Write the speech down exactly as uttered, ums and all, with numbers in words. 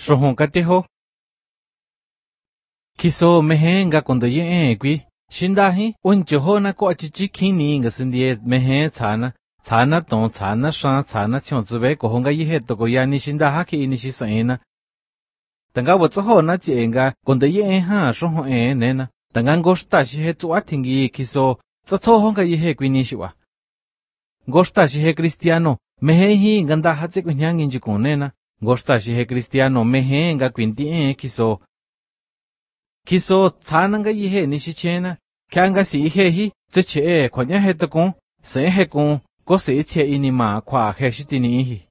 Rohon kateho. Kiso mehen nga kondo ye ekwi. Shindahi, unjoho na ko achichi kini nga sindie mehen tsana. Tsana ton tsana shan tsana chion zube ko honga ye toko ya ni shindaha ki inishi saena. Tanga wotsoho na chie nga kondo ye ha shoho e nena. Tanga ngoshta shi he tu atingi kiso tsoto honga ye kwi nishiwa. Ngoshta shi he cristiano, mehe hi nganda hatse kunyangin jikonena. Ngoshta shi he cristiano mehe nga kwinti e kiso. Kiso tsana nga ye nishichena. Kya nga si he hi, tseche e kwanya he takon, se he kon, ko se che inima kwa he shitini ihi.